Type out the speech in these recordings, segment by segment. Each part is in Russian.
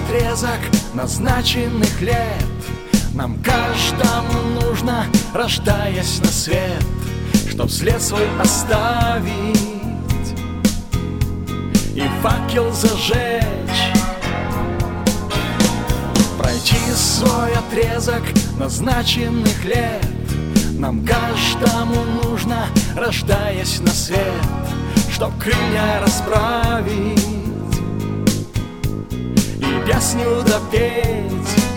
отрезок назначенных лет. Нам каждому нужно, рождаясь на свет, чтоб след свой оставить и факел зажечь. Пройти свой отрезок назначенных лет. Нам каждому нужно, рождаясь на свет, чтоб крылья расправить и песню допеть.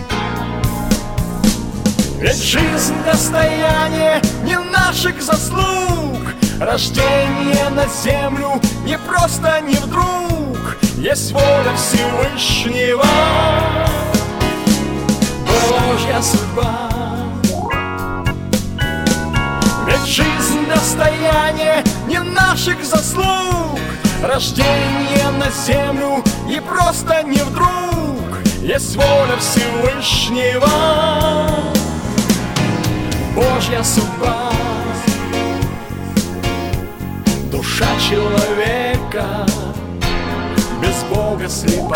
Ведь жизнь достояние не наших заслуг. Рождение на землю не просто, не вдруг. Есть воля Всевышнего, Божья судьба. Ведь жизнь достояние не наших заслуг. Рождение на землю не просто, не вдруг. Есть воля Всевышнего, Божья судьба. Душа человека без Бога слепа.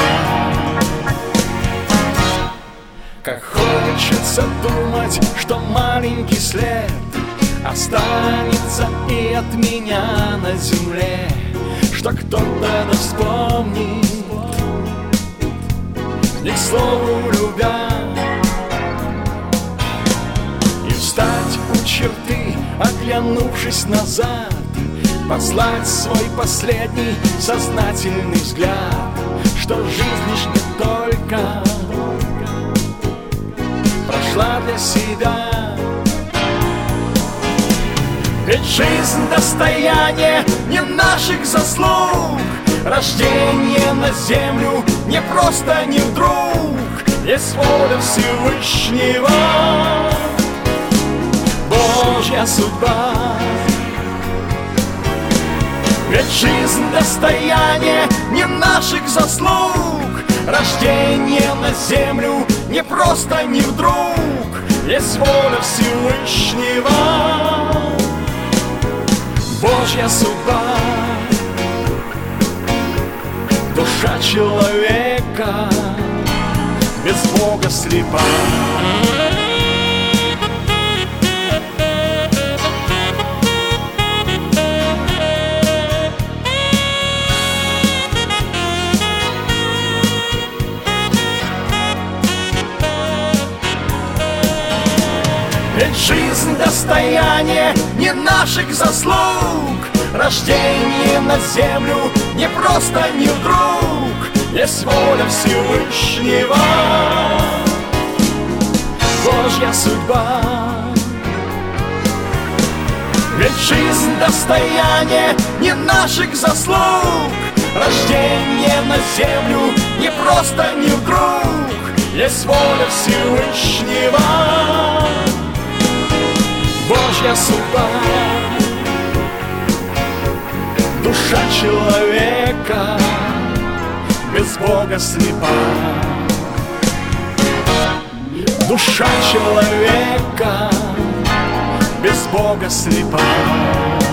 Как хочется думать, что маленький след останется и от меня на земле, что кто-то да вспомнит, не к слову любя, и встать у черты, оглянувшись назад, послать свой последний сознательный взгляд, что жизнь лишь не только прошла для себя. Ведь жизнь достояние не наших заслуг. Рождение на землю не просто, не вдруг. Есть воля Всевышнего, Божья судьба. Ведь жизнь достояние не наших заслуг. Рождение на землю не просто, не вдруг. Есть воля Всевышнего, Божья судьба. Душа человека без Бога слепа. Ведь жизнь достояние не наших заслуг. Рождение на землю не просто, не вдруг. Есть воля Всевышнего, Божья судьба. Ведь жизнь достояние не наших заслуг. Рождение на землю не просто, не вдруг. Есть воля Всевышнего, Божья судьба. Душа человека без Бога слепа. Душа человека без Бога слепа.